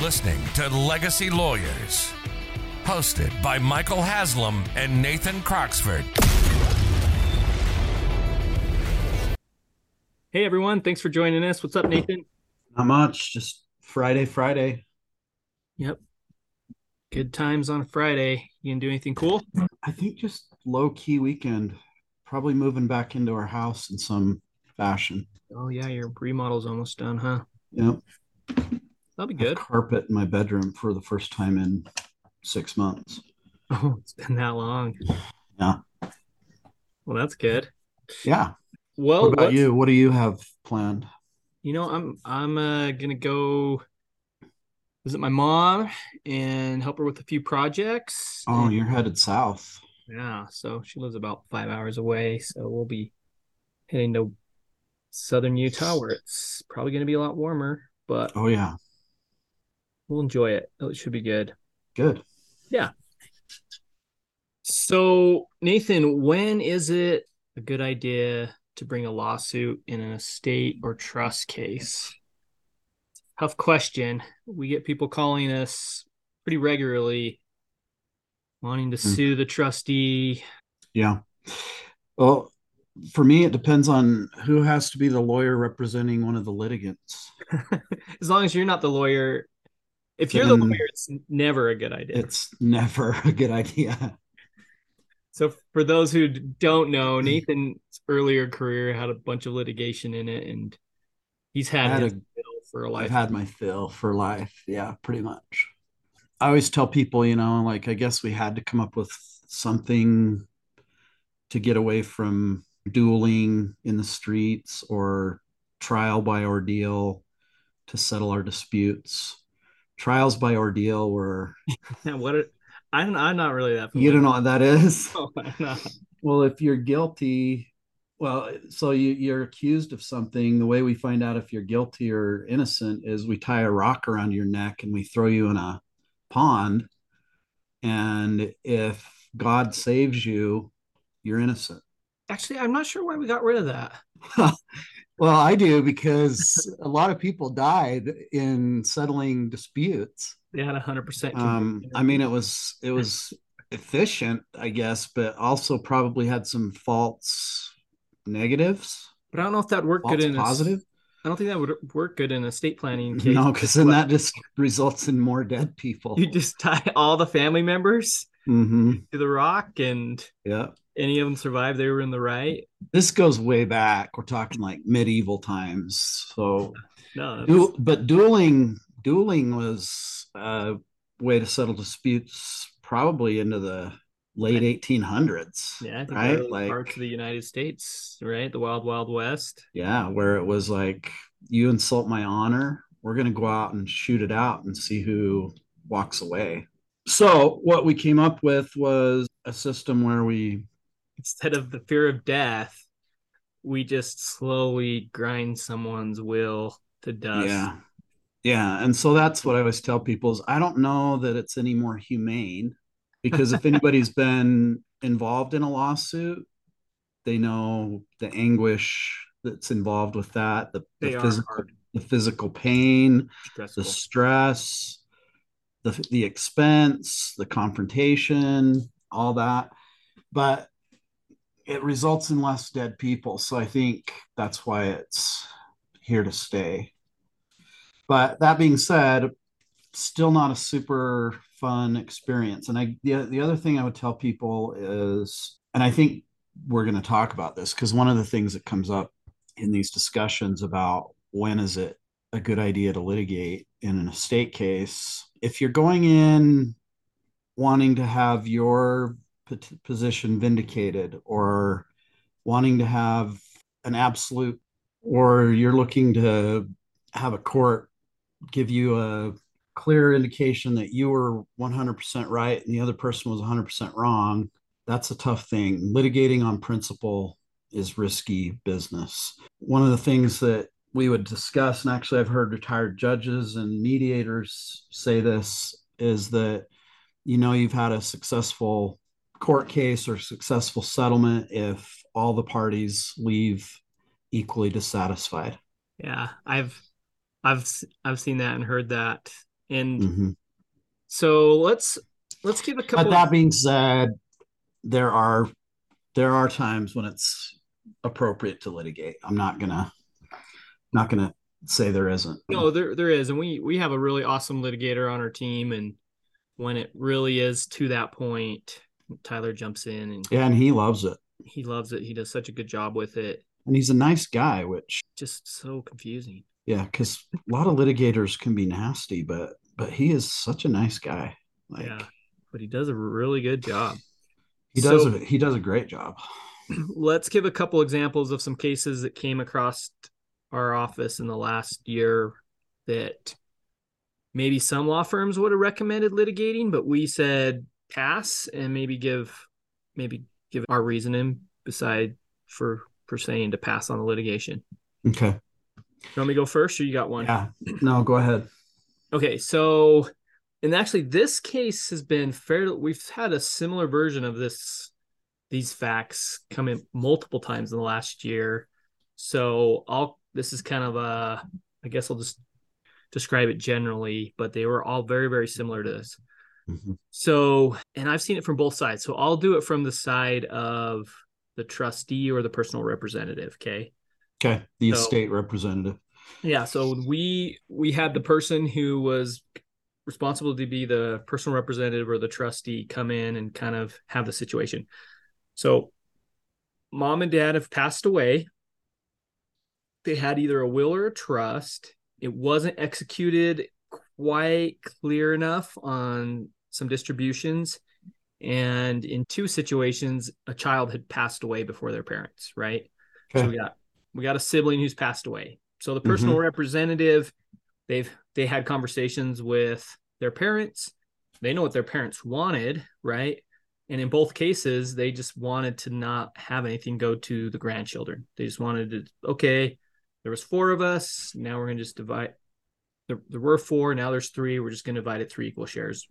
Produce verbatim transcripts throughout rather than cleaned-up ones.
listening to Legacy Lawyers, hosted by Michael Haslam and Nathan Croxford. Hey everyone, thanks for joining us. What's up, Nathan? Not much, just Friday, Friday. Yep. Good times on Friday. You gonna do anything cool? I think just low-key weekend. Probably moving back into our house in some fashion. Oh yeah, your remodel's almost done, huh? Yep. That'll be I have good. carpet in my bedroom for the first time in six months. Oh, it's been that long. Yeah. Well, that's good. Yeah. Well, What about what's- you? What do you have planned? You know, I'm I'm uh, gonna go visit my mom and help her with a few projects. Oh, And you're headed south. yeah, so she lives about five hours away, so we'll be heading to southern Utah, where it's probably gonna be a lot warmer, but Oh, yeah. we'll enjoy it. It should be good. Good. Yeah. So, Nathan, when is it a good idea to bring a lawsuit in an estate or trust case? Tough question. We get people calling us pretty regularly wanting to Mm. sue the trustee. Yeah. Well, for me, it depends on who has to be the lawyer representing one of the litigants. As long as you're not the lawyer, if you're the Then lawyer, it's never a good idea. it's never a good idea. So, for those who don't know, Nathan's earlier career had a bunch of litigation in it, and he's had, I had his a bill for a I've life. had my fill for life. Yeah, pretty much. I always tell people, you know, like, I guess we had to come up with something to get away from dueling in the streets or trial by ordeal to settle our disputes. Trials by ordeal were, Yeah, what it, I'm I'm not really that you familiar. don't know what that is? Oh, I'm not. Well, if you're guilty, well, so you, you're accused of something. The way we find out if you're guilty or innocent is we tie a rock around your neck and we throw you in a pond. And if God saves you, you're innocent. Actually, I'm not sure why we got rid of that. Well, I do, because a lot of people died in settling disputes. They had a hundred percent Um, conviction. I mean, it was it was efficient, I guess, but also probably had some false negatives, But I don't know if that worked good false in a. s- positive. I don't think that would work good in a estate planning case. No, because then that just results in more dead people. You just tie all the family members Hmm. to the rock, and Yeah. any of them survived, they were in the right. This goes way back. We're talking like medieval times. So, No, that's, du- but dueling, dueling was a way to settle disputes probably into the late eighteen hundreds, yeah, I think the right? early Like, parts of the United States, right? The Wild Wild West. yeah, where it was like, you insult my honor, we're going to go out and shoot it out and see who walks away. So, what we came up with was a system where we, Instead of the fear of death, we just slowly grind someone's will to dust. yeah, yeah. And so that's what I always tell people is I don't know that it's any more humane, because if anybody's been involved in a lawsuit, they know the anguish that's involved with that, the, the They are physical, hard, the physical pain, stressful. the stress, the the expense, the confrontation, all that. But it results in less dead people. So I think that's why it's here to stay. But that being said, still not a super fun experience. And I the, the other thing I would tell people is, and I think we're going to talk about this because one of the things that comes up in these discussions about when is it a good idea to litigate in an estate case, if you're going in wanting to have your position vindicated or wanting to have an absolute, or you're looking to have a court give you a clear indication that you were one hundred percent right and the other person was one hundred percent wrong, that's a tough thing. Litigating on principle is risky business. One of the things that we would discuss, and actually I've heard retired judges and mediators say this, is that, you know, you've had a successful court case or successful settlement if all the parties leave equally dissatisfied. Yeah, I've I've I've seen that and heard that, And Mm-hmm. so let's let's give a couple. But that being said, there are there are times when it's appropriate to litigate. I'm not gonna not gonna say there isn't. No, there there is, and we we have a really awesome litigator on our team, and when it really is to that point, Tyler jumps in and Yeah, and he loves it. he loves it. He does such a good job with it. And he's a nice guy, which Just so confusing. yeah, because a lot of litigators can be nasty, but but he is such a nice guy. Like, yeah, but he does a really good job. he does So- a, he does a great job. Let's give a couple examples of some cases that came across our office in the last year that maybe some law firms would have recommended litigating, but we said pass and maybe give maybe give our reasoning beside for for saying to pass on the litigation. Okay. You want me to go first, or you got one? Yeah. No, go ahead. Okay, so and actually this case has been fairly, we've had a similar version of this, these facts come in multiple times in the last year. So I'll, this is kind of a, I guess I'll just describe it generally, but they were all very, very similar to this. Mm-hmm. So, and I've seen it from both sides. So I'll do it from the side of the trustee or the personal representative. Okay. Okay. The So- estate representative. Yeah, so we we had the person who was responsible to be the personal representative or the trustee come in and kind of have the situation. So mom and dad have passed away. They had either a will or a trust. It wasn't executed quite clear enough on some distributions. And in two situations, a child had passed away before their parents, right? Okay. So we got we got a sibling who's passed away. So the personal mm-hmm. representative, they've they had conversations with their parents. They know what their parents wanted, right? And in both cases, they just wanted to not have anything go to the grandchildren. They just wanted to, okay, there was four of us. Now we're going to just divide. There, there were four. Now there's three. We're just going to divide it three equal shares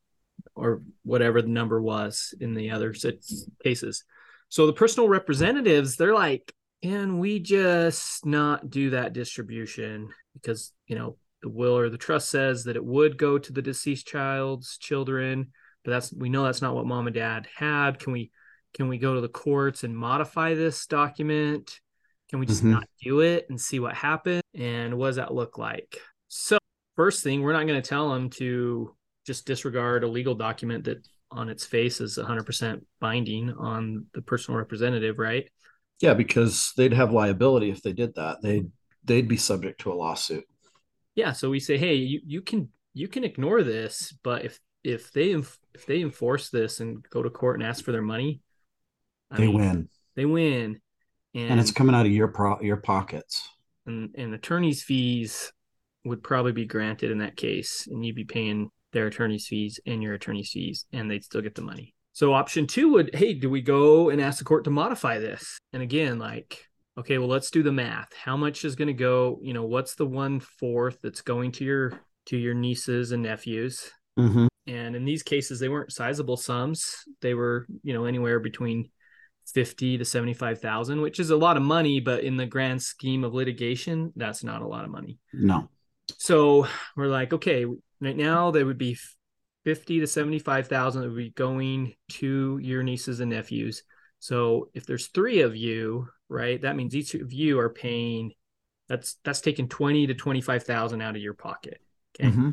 or whatever the number was in the other cases. So the personal representatives, they're like, can we just not do that distribution? Because, you know, the will or the trust says that it would go to the deceased child's children, but that's, we know that's not what mom and dad had. Can we, can we go to the courts and modify this document? Can we just mm-hmm. not do it and see what happens? And what does that look like? So first thing, we're not going to tell them to just disregard a legal document that on its face is one hundred percent binding on the personal representative, right? Yeah, because they'd have liability if they did that. They'd they'd be subject to a lawsuit. Yeah, so we say, hey, you, you can you can ignore this, but if if they if they enforce this and go to court and ask for their money, I they mean, win. They win, and, and it's coming out of your pro, your pockets. And and attorney's fees would probably be granted in that case, and you'd be paying their attorney's fees and your attorney's fees, and they'd still get the money. So option two would, hey, do we go and ask the court to modify this? And again, like, okay, well, let's do the math. How much is going to go, you know, what's the one fourth that's going to your, to your nieces and nephews? Mm-hmm. And in these cases, they weren't sizable sums. They were, you know, anywhere between fifty to seventy-five thousand, which is a lot of money, but in the grand scheme of litigation, that's not a lot of money. No. So we're like, okay, right now they would be fifty to seventy-five thousand that would be going to your nieces and nephews. So if there's three of you, right, that means each of you are paying, that's that's taking twenty to twenty-five thousand out of your pocket. Okay. Mm-hmm.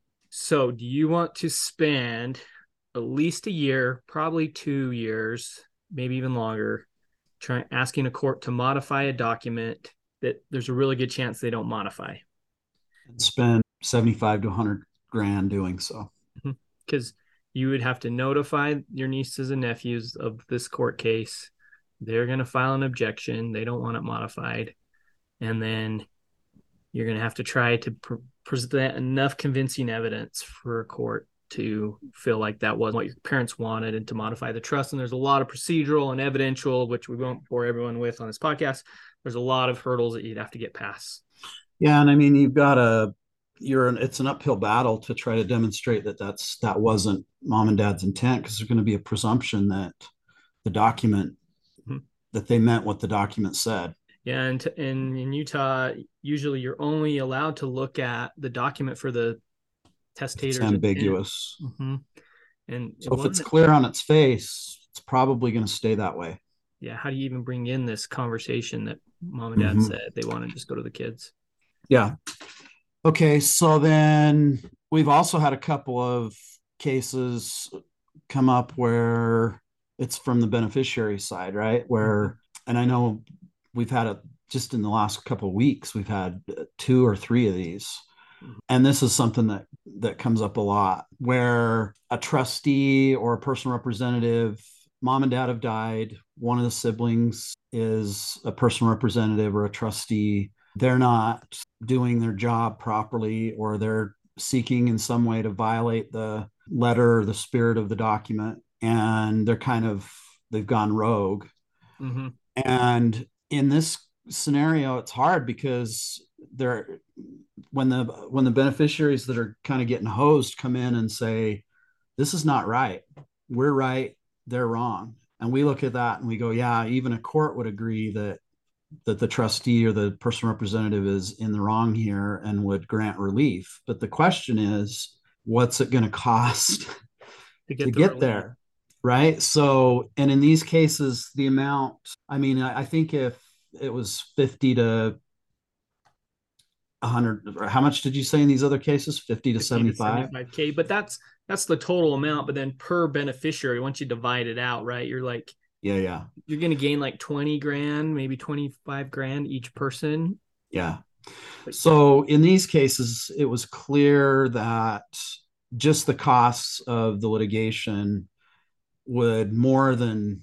So do you want to spend at least a year, probably two years, maybe even longer, trying asking a court to modify a document that there's a really good chance they don't modify? And spend seventy-five to one hundred grand doing so. Because you would have to notify your nieces and nephews of this court case. They're going to file an objection. They don't want it modified. And then you're going to have to try to pr- present enough convincing evidence for a court to feel like that wasn't what your parents wanted and to modify the trust. And there's a lot of procedural and evidential, which we won't bore everyone with on this podcast. There's a lot of hurdles that you'd have to get past. Yeah. And I mean, you've got a, you're an, it's an uphill battle to try to demonstrate that that's, that wasn't mom and dad's intent, because there's going to be a presumption that the document, mm-hmm. that they meant what the document said. Yeah. And, and in Utah, usually you're only allowed to look at the document for the testators. It's ambiguous. Mm-hmm. And so if it's clear on its face, it's probably going to stay that way. Yeah. How do you even bring in this conversation that mom and dad mm-hmm. said they want to just go to the kids? Yeah. Okay. So then we've also had a couple of cases come up where it's from the beneficiary side, right? Where, mm-hmm. and I know we've had it just in the last couple of weeks, we've had two or three of these. Mm-hmm. And this is something that, that comes up a lot, where a trustee or a personal representative, mom and dad have died. One of the siblings is a personal representative or a trustee. They're not doing their job properly, or they're seeking in some way to violate the letter or the spirit of the document. And they're kind of, they've gone rogue. Mm-hmm. And in this scenario, it's hard because they're, when the, when the beneficiaries that are kind of getting hosed come in and say, this is not right. We're right. They're wrong. And we look at that and we go, yeah, even a court would agree that that the trustee or the personal representative is in the wrong here and would grant relief. But the question is, what's it going to cost to get, to get there? Right. So, and in these cases, the amount, I mean, I, I think if it was fifty to one hundred, how much did you say in these other cases? fifty to seventy-five? seventy-five K, but that's, that's the total amount. But then per beneficiary, once you divide it out, right, you're like, yeah, yeah. You're going to gain like twenty grand, maybe twenty-five grand each person. Yeah. So in these cases, it was clear that just the costs of the litigation would more than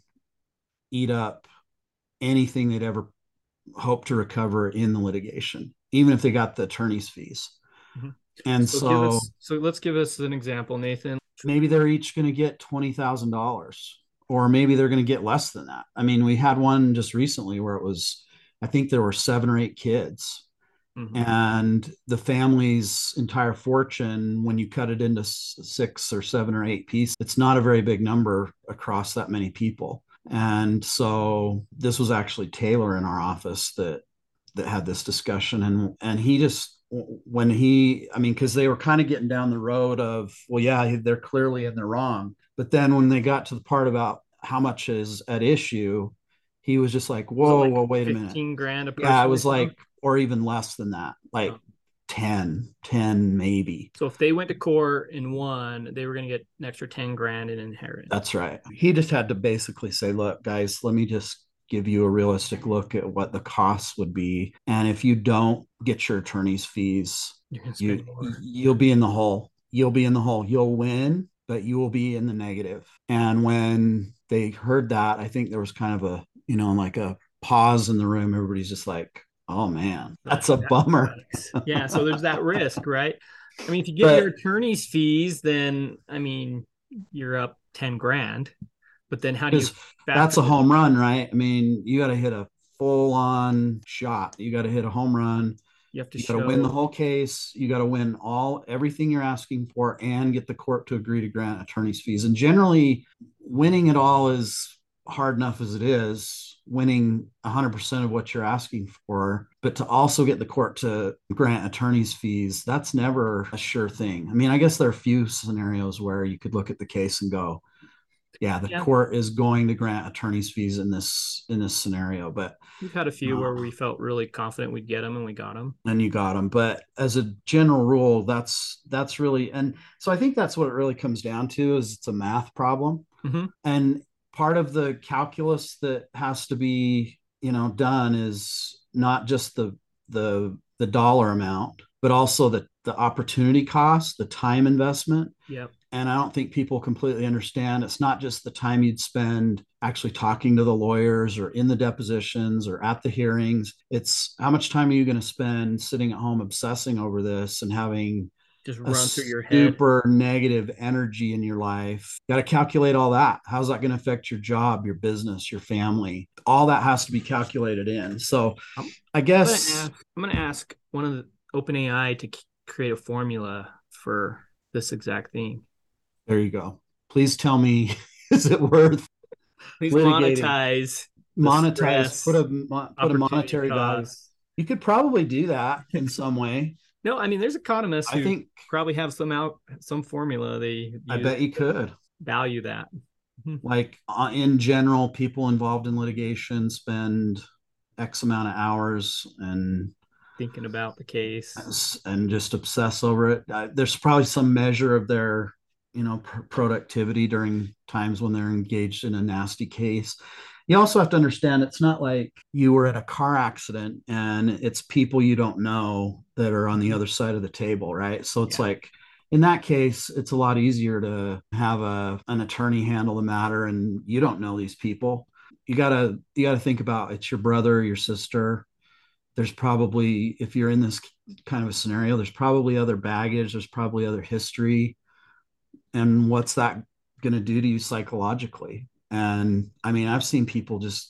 eat up anything they'd ever hope to recover in the litigation, even if they got the attorney's fees. Mm-hmm. And so, so, us, so let's give us an example, Nathan. Maybe they're each going to get twenty thousand dollars. Or maybe they're going to get less than that. I mean, we had one just recently where it was, I think there were seven or eight kids. Mm-hmm. And the family's entire fortune, when you cut it into six or seven or eight pieces, it's not a very big number across that many people. And so this was actually Taylor in our office that that had this discussion. And, and he just, when he, I mean, because they were kind of getting down the road of, well, yeah, they're clearly in the wrong. But then when they got to the part about how much is at issue, he was just like, whoa, like whoa, wait a minute. fifteen grand a person. Yeah, it was like, or even less than that, like oh. ten, ten maybe. So if they went to court and won, they were going to get an extra ten grand in inheritance. That's right. He just had to basically say, look, guys, let me just give you a realistic look at what the costs would be. And if you don't get your attorney's fees, you, you'll be in the hole. You'll be in the hole. You'll win, but you will be in the negative. And when they heard that, I think there was kind of a, you know, like a pause in the room. Everybody's just like, oh man, that's a bummer. Yeah. So there's that risk, right? I mean, if you get but, your attorney's fees, then, I mean, you're up ten grand, but then how do you, that's a home run, right? I mean, you got to hit a full on shot. You got to hit a home run. You have to you show... got to win the whole case. You got to win all everything you're asking for and get the court to agree to grant attorney's fees. And generally, winning it all is hard enough as it is. Winning one hundred percent of what you're asking for, but to also get the court to grant attorney's fees, that's never a sure thing. I mean, I guess there are a few scenarios where you could look at the case and go, yeah, the yeah. court is going to grant attorney's fees in this in this scenario. But we've had a few uh, where we felt really confident we'd get them, and we got them. And you got them. But as a general rule, that's that's really, and so I think that's what it really comes down to, is it's a math problem. Mm-hmm. And part of the calculus that has to be, you know, done is not just the the the dollar amount, but also the the opportunity cost, the time investment. Yep. And I don't think people completely understand. It's not just the time you'd spend actually talking to the lawyers or in the depositions or at the hearings. It's how much time are you going to spend sitting at home obsessing over this and having just run through your head super negative energy in your life. Got to calculate all that. How's that going to affect your job, your business, your family? All that has to be calculated in. So I guess I'm going to ask one of the OpenAI to create a formula for this exact thing. There you go. Please tell me, is it worth Please monetize. Monetize. Put a put a monetary value. You could probably do that in some way. No, I mean, there's economists I who think probably have some out some formula they use I bet you could. value that. Like uh, in general, people involved in litigation spend X amount of hours and Thinking about the case. and just obsess over it. Uh, there's probably some measure of their, you know, pr- productivity during times when they're engaged in a nasty case. You also have to understand it's not like you were in a car accident and it's people you don't know that are on the other side of the table, right? So it's Yeah. like in that case, it's a lot easier to have a an attorney handle the matter, and you don't know these people. You gotta you gotta think about it's your brother, your sister. There's probably, if you're in this kind of a scenario, there's probably other baggage, there's probably other history. And what's that going to do to you psychologically? And I mean, I've seen people just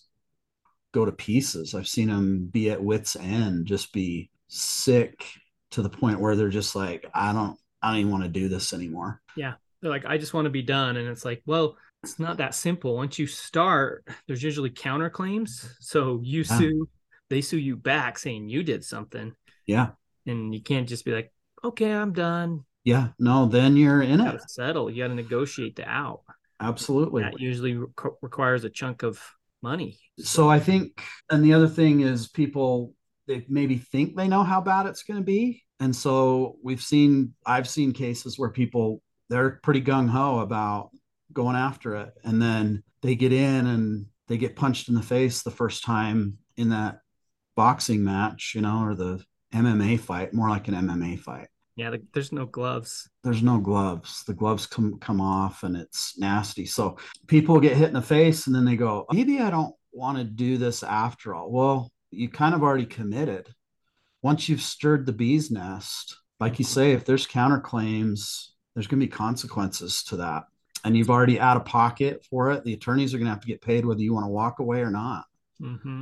go to pieces. I've seen them be at wit's end, just be sick to the point where they're just like, I don't, I don't even want to do this anymore. Yeah. They're like, I just want to be done. And it's like, well, it's not that simple. Once you start, there's usually counterclaims. So you Yeah. sue, they sue you back saying you did something. Yeah. And you can't just be like, okay, I'm done. Yeah. No, then you're in You it. got to settle. You got to negotiate the out. Absolutely. That usually re- requires a chunk of money. So I think, and the other thing is people, they maybe think they know how bad it's going to be. And so we've seen, I've seen cases where people, they're pretty gung ho about going after it. And then they get in and they get punched in the face the first time in that boxing match, you know, or the M M A fight, more like an M M A fight. Yeah, the, there's no gloves. There's no gloves. The gloves come come off and it's nasty. So people get hit in the face and then they go, maybe I don't want to do this after all. Well, you kind of already committed. Once you've stirred the bee's nest, like you say, if there's counterclaims, there's going to be consequences to that. And you've already out of pocket for it. The attorneys are going to have to get paid whether you want to walk away or not. Mm-hmm.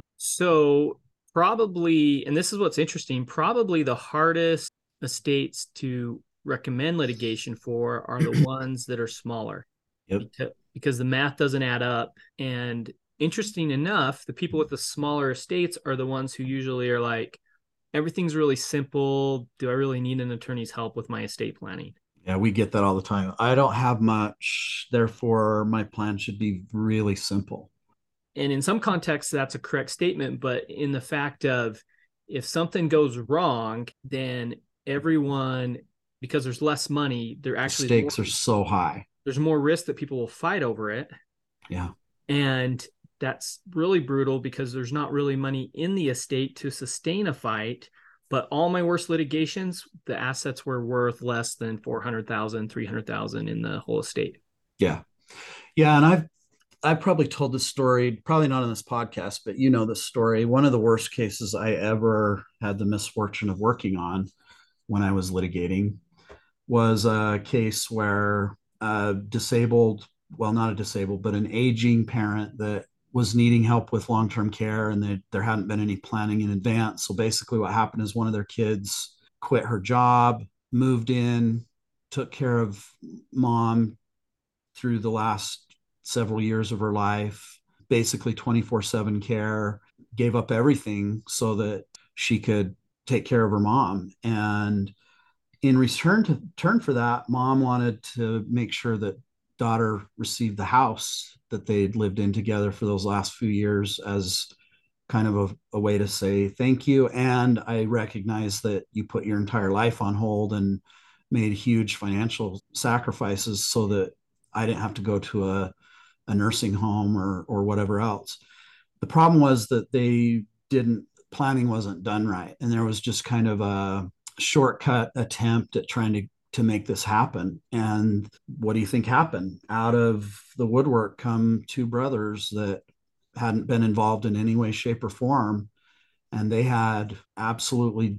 So probably, and this is what's interesting, probably the hardest estates to recommend litigation for are the ones that are smaller. Yep. Because, because the math doesn't add up. And interesting enough, the people with the smaller estates are the ones who usually are like, everything's really simple. Do I really need an attorney's help with my estate planning? Yeah, we get that all the time. I don't have much, therefore my plan should be really simple. And in some contexts, that's a correct statement. But in the fact of if something goes wrong, then everyone, because there's less money, there actually Stakes more, are so high. There's more risk that people will fight over it. Yeah. And that's really brutal because there's not really money in the estate to sustain a fight. But all my worst litigations, the assets were worth less than four hundred thousand, three hundred thousand in the whole estate. Yeah. Yeah. And I've, I've probably told this story, probably not on this podcast, but you know the story. One of the worst cases I ever had the misfortune of working on when I was litigating was a case where a disabled, well, not a disabled, but an aging parent that was needing help with long-term care, and they, there hadn't been any planning in advance. So basically what happened is one of their kids quit her job, moved in, took care of mom through the last several years of her life, basically twenty-four seven care, gave up everything so that she could take care of her mom. And in return to turn for that, mom wanted to make sure that daughter received the house that they'd lived in together for those last few years as kind of a, a way to say thank you. And I recognize that you put your entire life on hold and made huge financial sacrifices so that I didn't have to go to a, a nursing home or or whatever else. The problem was that they didn't, planning wasn't done right. And there was just kind of a shortcut attempt at trying to to make this happen. And what do you think happened? Out of the woodwork come two brothers that hadn't been involved in any way, shape, or form. And they had absolutely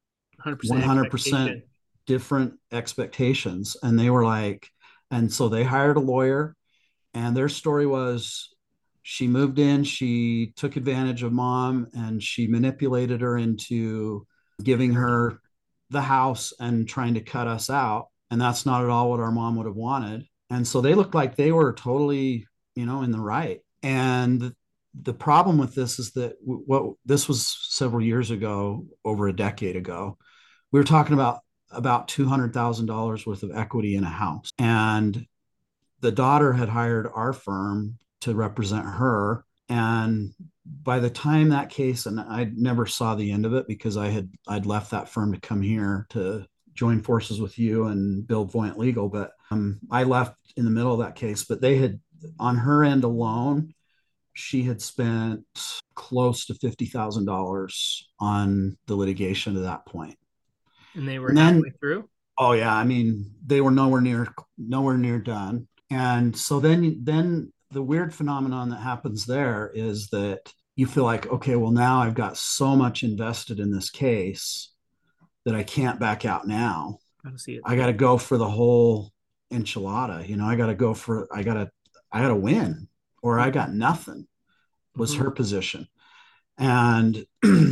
one hundred percent different expectations. And they were like, and so they hired a lawyer, and their story was she moved in, she took advantage of mom, and she manipulated her into giving her the house and trying to cut us out. And that's not at all what our mom would have wanted. And so they looked like they were totally, you know, in the right. And the problem with this is that what this was several years ago, over a decade ago, we were talking about about two hundred thousand dollars worth of equity in a house. And the daughter had hired our firm to represent her. And by the time that case, and I never saw the end of it because I had I'd left that firm to come here to join forces with you and build Voyant Legal. But um, I left in the middle of that case. But they had, on her end alone, she had spent close to fifty thousand dollars on the litigation to that point. And they were And then, halfway through? Oh yeah, I mean, they were nowhere near nowhere near done. And so then then the weird phenomenon that happens there is that you feel like, okay, well, now I've got so much invested in this case that I can't back out now. I don't see it. I got to go for the whole enchilada. You know, I got to go for, I got to, I got to win or I got nothing was Mhm. her position. And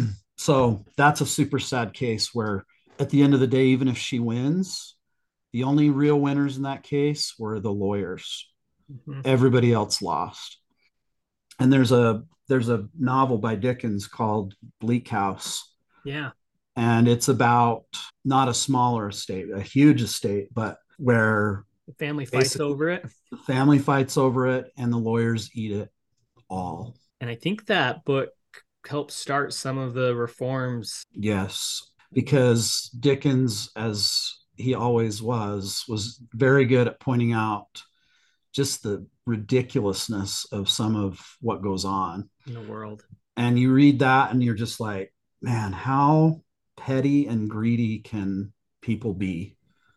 so that's a super sad case where at the end of the day, even if she wins, the only real winners in that case were the lawyers. Mhm. Everybody else lost. And there's a there's a novel by Dickens called Bleak House. Yeah. And it's about not a smaller estate, a huge estate, but where the family fights basically over it. the family fights over it and the lawyers eat it all. And I think that book helped start some of the reforms. Yes, because Dickens, as he always was, was very good at pointing out just the ridiculousness of some of what goes on in the world. And you read that and you're just like, man, how petty and greedy can people be?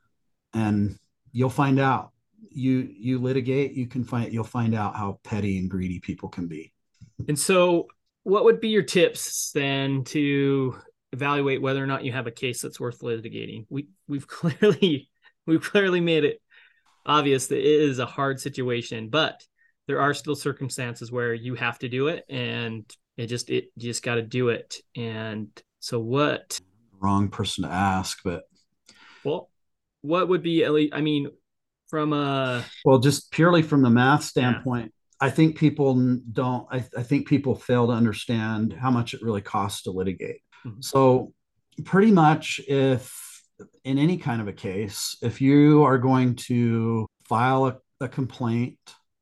And you'll find out. You you litigate, you can find you'll find out how petty and greedy people can be. And so what would be your tips then to evaluate whether or not you have a case that's worth litigating? We we've clearly we've clearly made it obvious that it is a hard situation, but there are still circumstances where you have to do it, and it just it you just got to do it. And so what? Wrong person to ask, but well, what would be at least? I mean, from a well, just purely from the math standpoint, yeah. I think people don't. I, I think people fail to understand how much it really costs to litigate. Mm-hmm. So, pretty much, if in any kind of a case, if you are going to file a, a complaint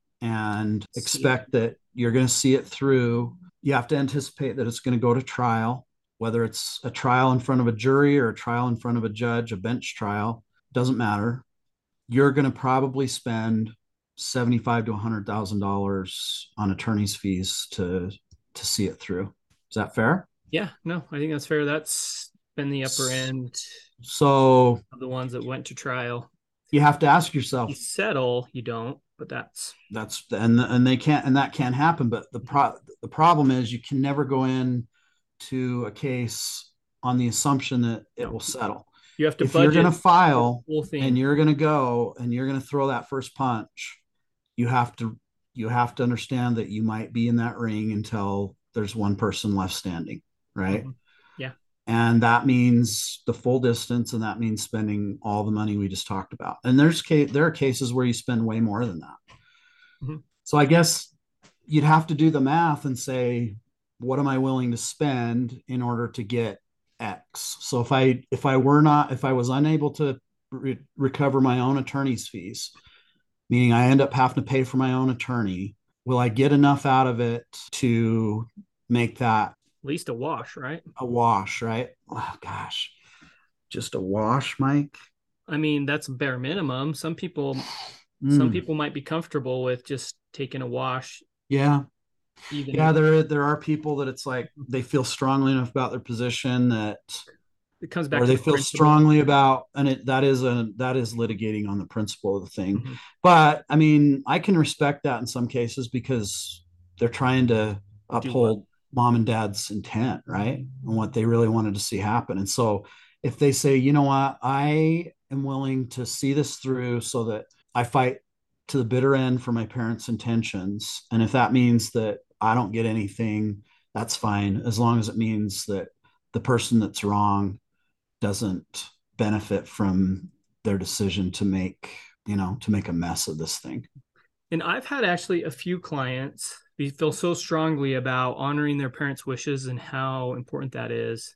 and expect that you're going to see it through, you have to anticipate that it's going to go to trial, whether it's a trial in front of a jury or a trial in front of a judge, a bench trial, doesn't matter. You're going to probably spend seventy-five to one hundred thousand dollars on attorney's fees to to see it through. Is that fair? Yeah, no, I think that's fair. That's been the upper end. So of the ones that went to trial. You have to ask yourself. You settle, you don't, but that's that's and and they can't and that can't happen. But the pro the problem is you can never go in to a case on the assumption that it will settle. You have to. If you're going to file and you're going to go and you're going to throw that first punch, you have to you have to understand that you might be in that ring until there's one person left standing, right? Mm-hmm. Yeah. And that means the full distance, and that means spending all the money we just talked about. And there's case, there are cases where you spend way more than that. Mm-hmm. So I guess you'd have to do the math and say, what am I willing to spend in order to get X? So if I if I were not if I was unable to re- recover my own attorney's fees, meaning I end up having to pay for my own attorney, will I get enough out of it to make that at least a wash, right? A wash, right? Oh gosh, just a wash, Mike. I mean, that's bare minimum. Some people, mm. some people might be comfortable with just taking a wash. Yeah, even yeah. If... There, there are people that it's like they feel strongly enough about their position that it comes back, or to they the feel principle. strongly about, and it that is a that is litigating on the principle of the thing. Mm-hmm. But I mean, I can respect that in some cases because they're trying to uphold mom and dad's intent, right? And what they really wanted to see happen. And so if they say, you know what, I am willing to see this through so that I fight to the bitter end for my parents' intentions. And if that means that I don't get anything, that's fine. As long as it means that the person that's wrong doesn't benefit from their decision to make, you know, to make a mess of this thing. And I've had actually a few clients we feel so strongly about honoring their parents' wishes and how important that is.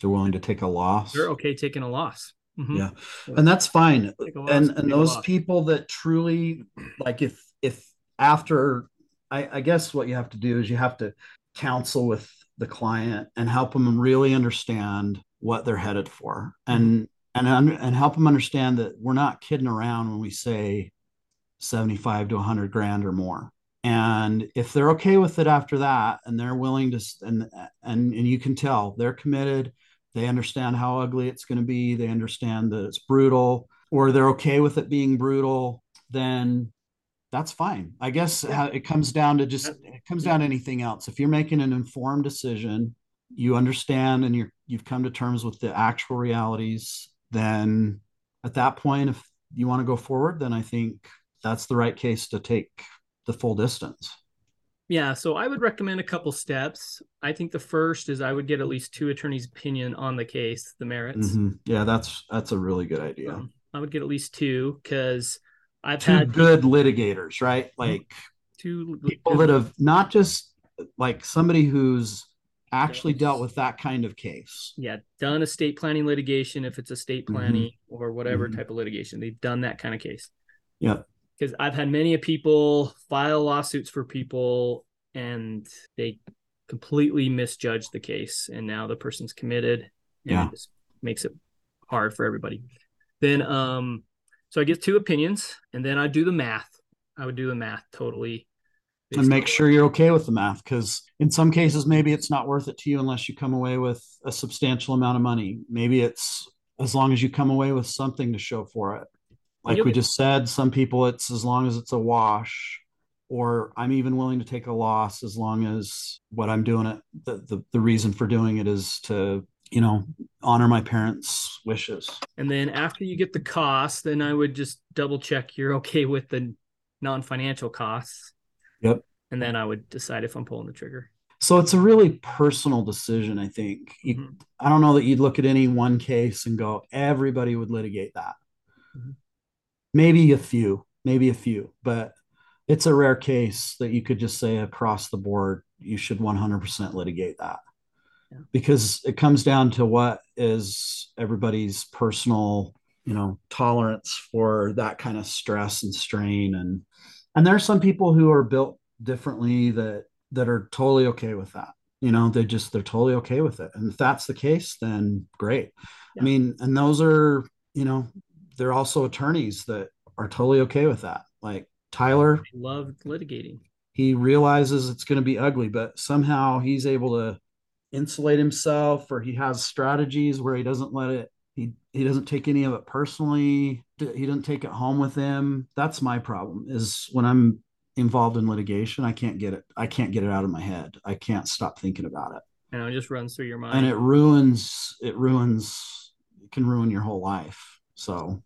They're willing to take a loss. They're okay taking a loss. Mm-hmm. Yeah. And that's fine. Loss, and and those people that truly, like, if if after, I, I guess what you have to do is you have to counsel with the client and help them really understand what they're headed for, and mm-hmm. and and help them understand that we're not kidding around when we say seventy-five to one hundred grand or more. And if they're okay with it after that, and they're willing to, and and and you can tell they're committed, they understand how ugly it's going to be, they understand that it's brutal, or they're okay with it being brutal, then that's fine. I guess yeah. it comes down to just, it comes down to anything else. If you're making an informed decision, you understand, and you're, you've come to terms with the actual realities, then at that point, if you want to go forward, then I think that's the right case to take the full distance. Yeah. So I would recommend a couple steps. I think the first is I would get at least two attorneys' opinion on the case, the merits. Mm-hmm. Yeah, that's, that's a really good idea. Um, I would get at least two, because I've two had good people, litigators, right? Like two people that have not just like somebody who's actually dealt with that kind of case. Yeah. Done estate planning litigation, if it's estate planning mm-hmm. or whatever mm-hmm. type of litigation, they've done that kind of case. Yeah. Because I've had many people file lawsuits for people and they completely misjudge the case, and now the person's committed, and yeah. it just makes it hard for everybody. Then, um, so I get two opinions, and then I do the math. I would do the math totally. And make sure you're okay with the math, because in some cases, maybe it's not worth it to you unless you come away with a substantial amount of money. Maybe it's as long as you come away with something to show for it. Like yep. we just said, some people it's as long as it's a wash, or I'm even willing to take a loss as long as what I'm doing it, the, the, the reason for doing it is to, you know, honor my parents' wishes. And then after you get the costs, then I would just double check you're okay with the non-financial costs. Yep. And then I would decide if I'm pulling the trigger. So it's a really personal decision, I think. You, mm-hmm. I don't know that you'd look at any one case and go, everybody would litigate that. Mm-hmm. Maybe a few, maybe a few, but it's a rare case that you could just say across the board, you should one hundred percent litigate that. Yeah. Because it comes down to what is everybody's personal, you know, tolerance for that kind of stress and strain. And, and there are some people who are built differently that, that are totally okay with that. You know, they just, they're totally okay with it. And if that's the case, then great. Yeah. I mean, and those are, you know, they're also attorneys that are totally okay with that. Like Tyler I love litigating. He realizes it's going to be ugly, but somehow he's able to insulate himself, or he has strategies where he doesn't let it, he, he doesn't take any of it personally. He doesn't take it home with him. That's my problem, is when I'm involved in litigation, I can't get it. I can't get it out of my head. I can't stop thinking about it. And it just runs through your mind. And it ruins, it ruins, it can ruin your whole life. So,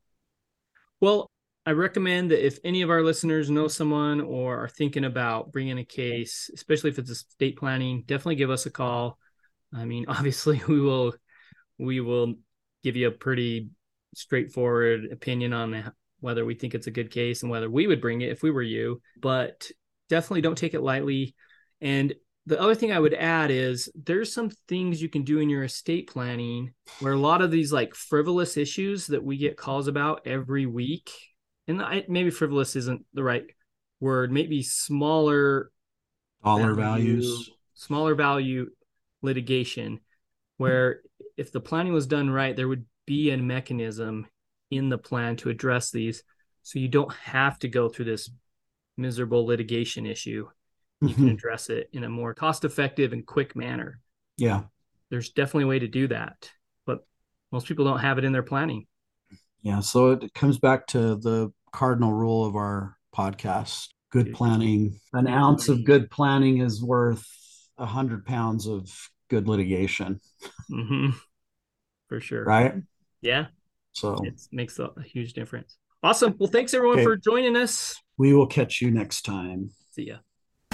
well, I recommend that if any of our listeners know someone or are thinking about bringing a case, especially if it's estate planning, definitely give us a call. I mean, obviously we will, we will give you a pretty straightforward opinion on whether we think it's a good case and whether we would bring it if we were you, but definitely don't take it lightly. And the other thing I would add is there's some things you can do in your estate planning where a lot of these like frivolous issues that we get calls about every week, and I, maybe frivolous isn't the right word, maybe smaller dollar value, values, smaller value litigation, where if the planning was done right, there would be a mechanism in the plan to address these. So you don't have to go through this miserable litigation issue. You can address it in a more cost-effective and quick manner. Yeah. There's definitely a way to do that, but most people don't have it in their planning. Yeah. So it comes back to the cardinal rule of our podcast, good planning. An ounce of good planning is worth a hundred pounds of good litigation. Mm-hmm. For sure. Right? Yeah. So it makes a, a huge difference. Awesome. Well, thanks everyone okay. for joining us. We will catch you next time. See ya.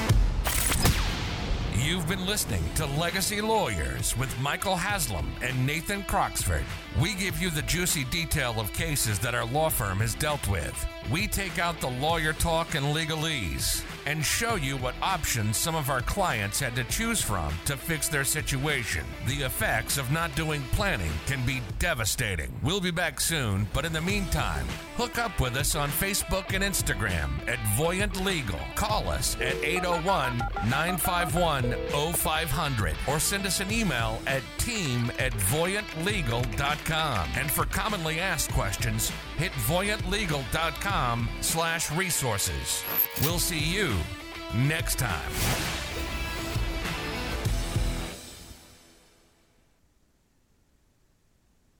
You've been listening to Legacy Lawyers with Michael Haslam and Nathan Croxford. We give you the juicy detail of cases that our law firm has dealt with. We take out the lawyer talk and legalese. and show you what options some of our clients had to choose from to fix their situation. The effects of not doing planning can be devastating. We'll be back soon, but in the meantime, hook up with us on Facebook and Instagram at Voyant Legal. Call us at eight oh one, nine five one, oh five hundred or send us an email at team at voyant legal dot com. And for commonly asked questions, hit voyant legal dot com slash resources. We'll see you next time.